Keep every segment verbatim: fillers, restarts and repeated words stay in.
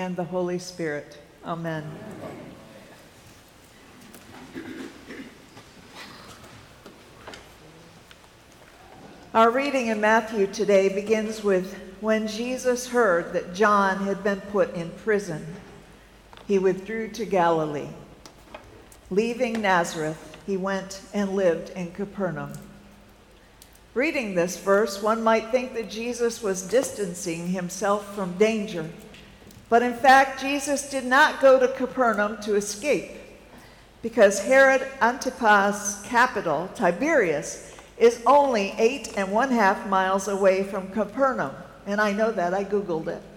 and the Holy Spirit. Amen. Our reading in Matthew today begins with when Jesus heard that John had been put in prison, he withdrew to Galilee. Leaving Nazareth, he went and lived in Capernaum. Reading this verse, one might think that Jesus was distancing himself from danger. But in fact, Jesus did not go to Capernaum to escape, because Herod Antipas' capital, Tiberias, is only eight and one half miles away from Capernaum. And I know that, I Googled it.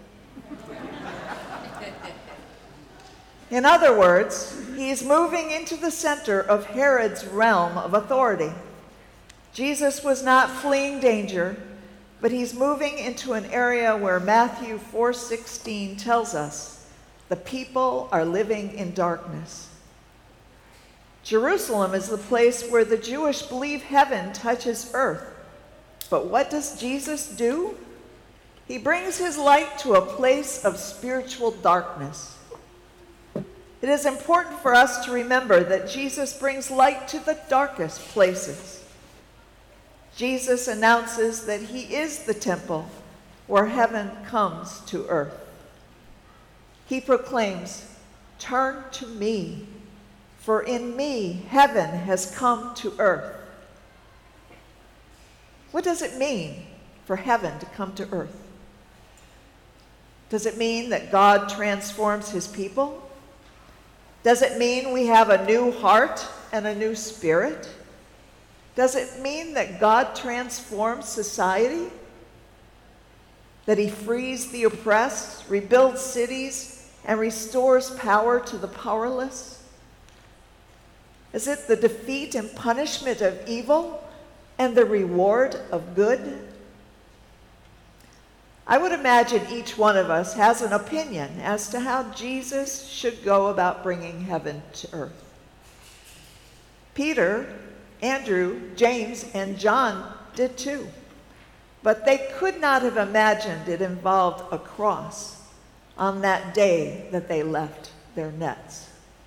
In other words, he's moving into the center of Herod's realm of authority. Jesus was not fleeing danger, but he's moving into an area where Matthew four sixteen tells us the people are living in darkness. Jerusalem is the place where the Jewish believe heaven touches earth. But what does Jesus do? He brings his light to a place of spiritual darkness. It is important for us to remember that Jesus brings light to the darkest places. Jesus announces that he is the temple where heaven comes to earth. He proclaims, "Turn to me, for in me heaven has come to earth." What does it mean for heaven to come to earth? Does it mean that God transforms his people? Does it mean we have a new heart and a new spirit? Does it mean that God transforms society? That he frees the oppressed, rebuilds cities, and restores power to the powerless? Is it the defeat and punishment of evil and the reward of good? I would imagine each one of us has an opinion as to how Jesus should go about bringing heaven to earth. Peter, Andrew, James, and John did too, but they could not have imagined it involved a cross on that day that they left their nets.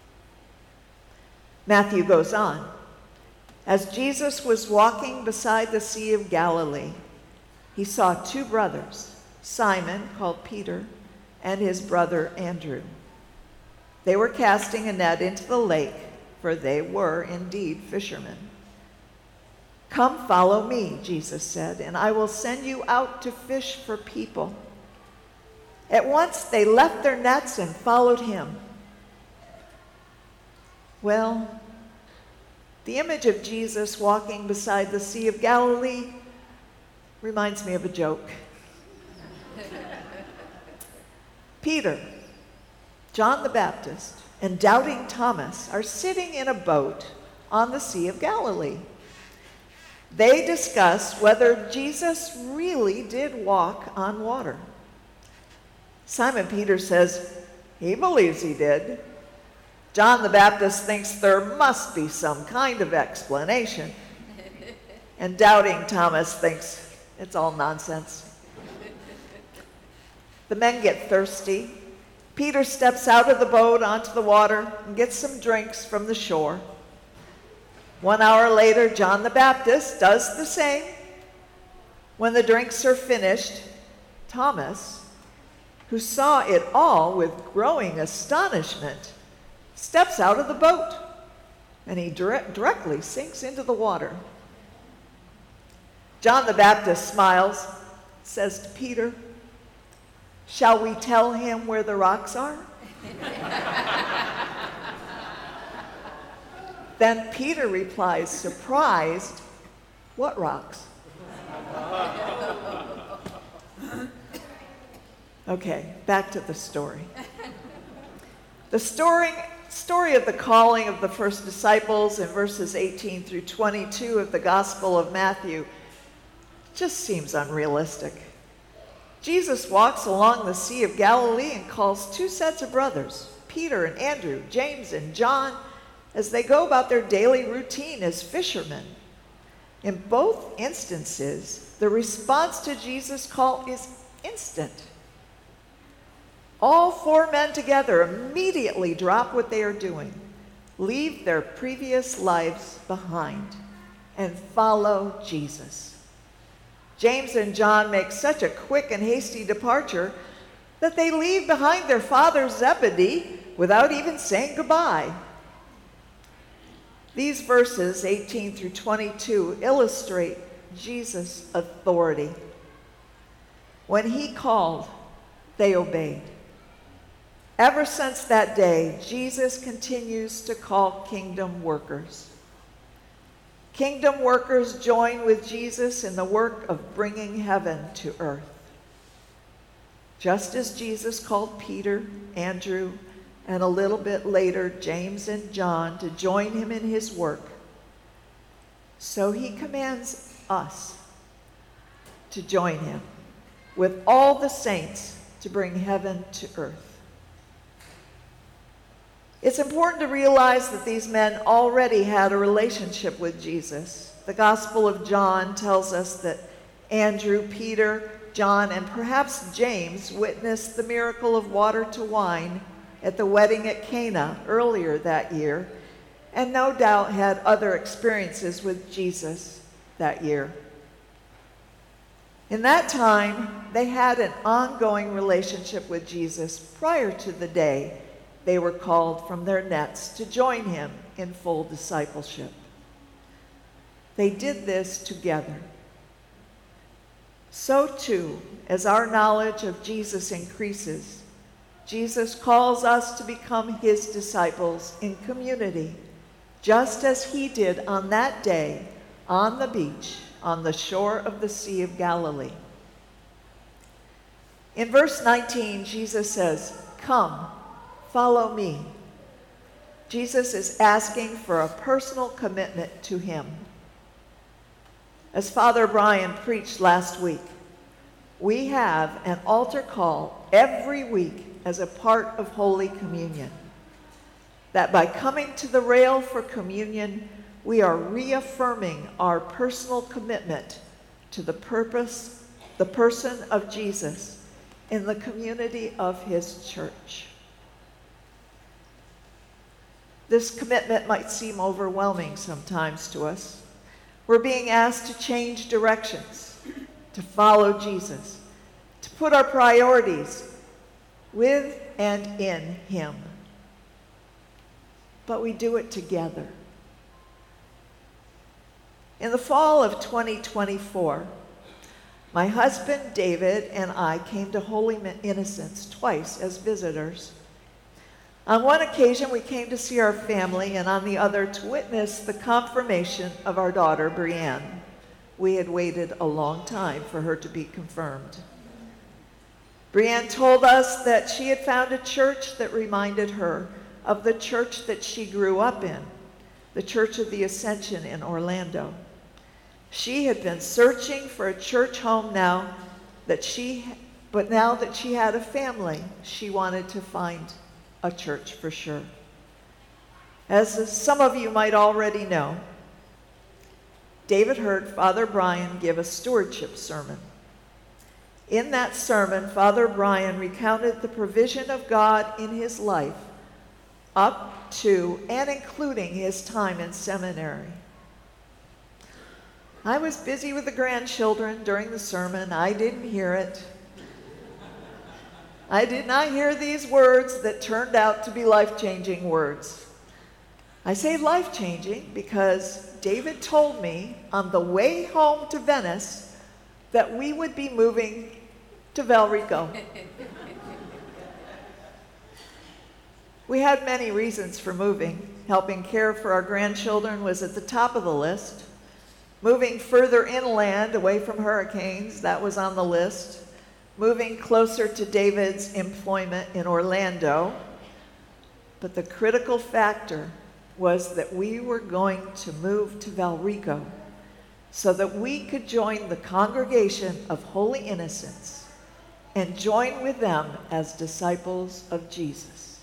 Matthew goes on. As Jesus was walking beside the Sea of Galilee, he saw two brothers, Simon, called Peter, and his brother Andrew. They were casting a net into the lake, for they were indeed fishermen. "Come, follow me," Jesus said, "and I will send you out to fish for people." At once they left their nets and followed him. Well, the image of Jesus walking beside the Sea of Galilee reminds me of a joke. Peter, John the Baptist, and doubting Thomas are sitting in a boat on the Sea of Galilee. They discuss whether Jesus really did walk on water. Simon Peter says he believes he did. John the Baptist thinks there must be some kind of explanation. And doubting Thomas thinks it's all nonsense. The men get thirsty. Peter steps out of the boat onto the water and gets some drinks from the shore. One hour later, John the Baptist does the same. When the drinks are finished, Thomas, who saw it all with growing astonishment, steps out of the boat, and he dire- directly sinks into the water. John the Baptist smiles, says to Peter, "Shall we tell him where the rocks are?" Then Peter replies, surprised, "What rocks?" Okay, back to the story. The story, story of the calling of the first disciples in verses eighteen through twenty-two of the Gospel of Matthew just seems unrealistic. Jesus walks along the Sea of Galilee and calls two sets of brothers, Peter and Andrew, James and John, as they go about their daily routine as fishermen. In both instances, the response to Jesus' call is instant. All four men together immediately drop what they are doing, leave their previous lives behind, and follow Jesus. James and John make such a quick and hasty departure that they leave behind their father Zebedee without even saying goodbye. These verses, eighteen through twenty-two, illustrate Jesus' authority. When he called, they obeyed. Ever since that day, Jesus continues to call kingdom workers. Kingdom workers join with Jesus in the work of bringing heaven to earth. Just as Jesus called Peter, Andrew, and a little bit later James and John to join him in his work, so he commands us to join him with all the saints to bring heaven to earth. It's important to realize that these men already had a relationship with Jesus. The Gospel of John tells us that Andrew, Peter, John, and perhaps James witnessed the miracle of water to wine at the wedding at Cana earlier that year, and no doubt had other experiences with Jesus that year. In that time, they had an ongoing relationship with Jesus prior to the day they were called from their nets to join him in full discipleship. They did this together. So too, as our knowledge of Jesus increases, Jesus calls us to become his disciples in community, just as he did on that day on the beach on the shore of the Sea of Galilee. In verse nineteen, Jesus says, "Come, follow me." Jesus is asking for a personal commitment to him. As Father Brian preached last week, we have an altar call every week as a part of Holy Communion. That by coming to the rail for communion, we are reaffirming our personal commitment to the purpose, the person of Jesus in the community of his church. This commitment might seem overwhelming sometimes to us. We're being asked to change directions, to follow Jesus, to put our priorities with and in him. But we do it together. In the fall of twenty twenty-four, my husband David and I came to Holy Innocents twice as visitors. On one occasion, we came to see our family, and on the other, to witness the confirmation of our daughter, Brianne. We had waited a long time for her to be confirmed. Brianne told us that she had found a church that reminded her of the church that she grew up in, the Church of the Ascension in Orlando. She had been searching for a church home now that she, but now that she had a family, she wanted to find a church for sure. As some of you might already know, David heard Father Brian give a stewardship sermon. In that sermon, Father Brian recounted the provision of God in his life up to and including his time in seminary. I was busy with the grandchildren during the sermon. I didn't hear it. I did not hear these words that turned out to be life-changing words. I say life-changing because David told me on the way home to Venice that we would be moving to Valrico. We had many reasons for moving. Helping care for our grandchildren was at the top of the list. Moving further inland, away from hurricanes, that was on the list. Moving closer to David's employment in Orlando. But the critical factor was that we were going to move to Valrico so that we could join the congregation of Holy Innocents and join with them as disciples of Jesus.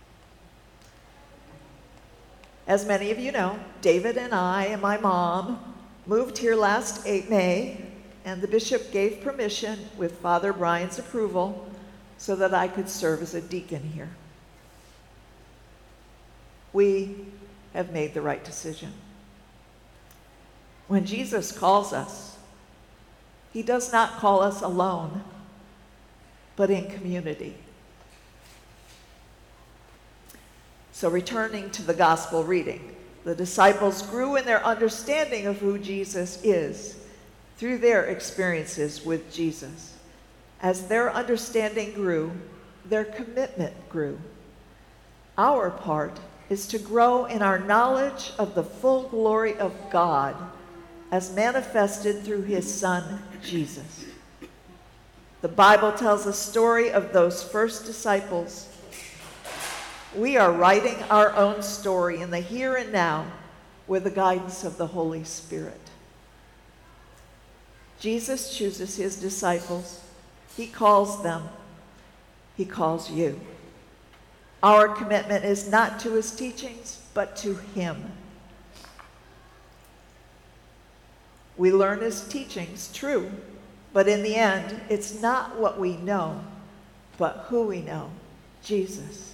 As many of you know, David and I and my mom moved here last May, and the bishop gave permission, with Father Brian's approval, so that I could serve as a deacon here. We have made the right decision. When Jesus calls us, he does not call us alone, but in community. So returning to the gospel reading, the disciples grew in their understanding of who Jesus is through their experiences with Jesus. As their understanding grew, their commitment grew. Our part is to grow in our knowledge of the full glory of God as manifested through his Son, Jesus. The Bible tells a story of those first disciples. We are writing our own story in the here and now with the guidance of the Holy Spirit. Jesus chooses his disciples. He calls them. He calls you. Our commitment is not to his teachings, but to him. We learn his teachings, true, but in the end, it's not what we know, but who we know, Jesus.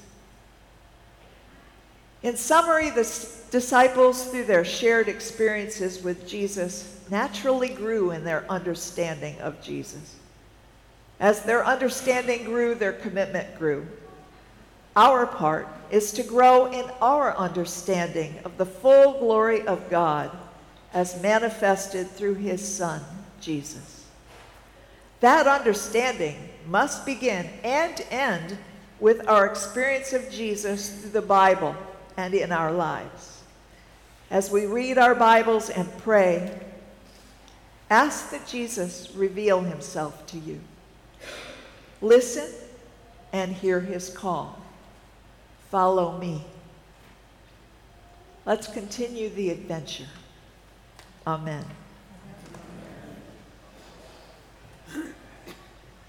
In summary, the disciples, through their shared experiences with Jesus, naturally grew in their understanding of Jesus. As their understanding grew, their commitment grew. Our part is to grow in our understanding of the full glory of God as manifested through his Son, Jesus. That understanding must begin and end with our experience of Jesus through the Bible and in our lives. As we read our Bibles and pray, ask that Jesus reveal himself to you. Listen and hear his call. Follow me. Let's continue the adventure. Amen.